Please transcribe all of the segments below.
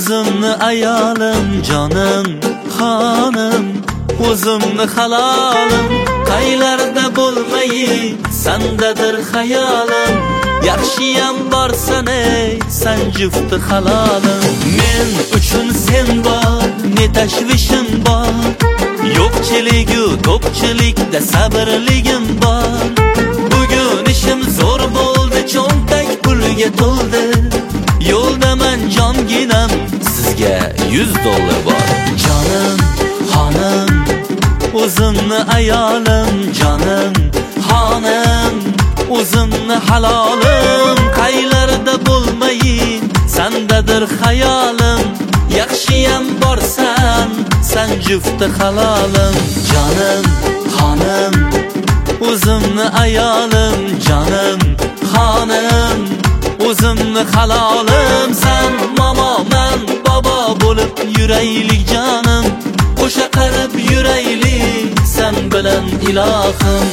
o'zimni ayolim, jonim, xonim, o'zimni halolim. Qaylarda bo'lmayin, sandadir hayolim. Yaxshiyam borsan ey, san jufti halolim. Men uchun sen bor, ne tashvishim bor. Yo'qchiligu ko'pchilikda sabrligim bor. Bugun ishim zo'r bo'ldi, cho'ntak pulga to'ldi. Yo'ldaman jonginam, sizga $100 bor. Jonim, xonim, o'zimni ayolim, jonim, xonim, o'zimni halolim. Qaylarda bo'lmayin, sandadir hayolim. Yaxshiyam borsan, san jufti halolim. Jonim, xonim, o'zimni ayolim, jonim, xonim, o'zimni halolim. San momo, men bobo bo'lib yuraylik jonim. Qo'sha qarab yuraylik sen bilan ilohim.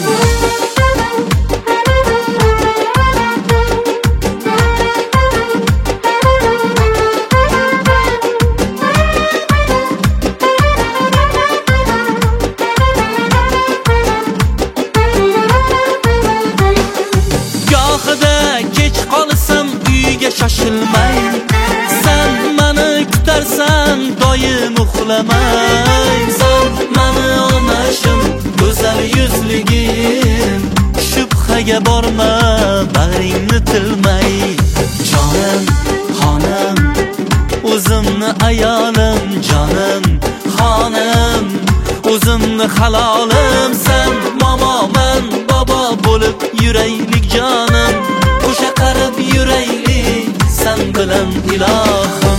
Gohida kech qolsam uyga shoshilmay, sen meni kutarsan doim uxlamay. Sen meni onashim, go'zal yuzligim, shubhaga borma, bag'ringni tilmay. Jonim, xonim, o'zimni ayolim, jonim, xonim, o'zimni halolim. Sen momo, men bobo bo'lib yuraylik jonim. Qo'sha qarab yuraylik sen bilan ilohim.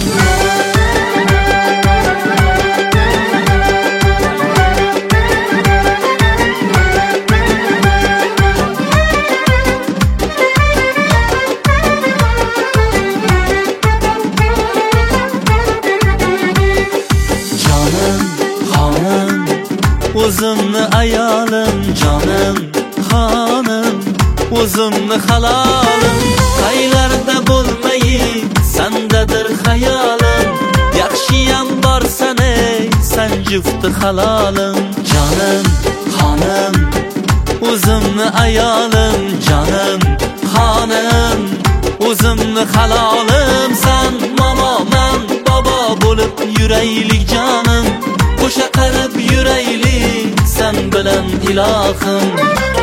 O'zimni ayolim, jonim, xonim, o'zimni halolim. Qaylarda bo'lmayin, sandadir hayolim. Yaxshiyam borsan ey, san jufti halolim. Jonim, xonim, o'zimni ayolim, jonim, xonim, o'zimni halolim. San momo, men bobo bo'lib yuraylik jonim. Qo'sha qarab yuraylik sen bilan ilohim.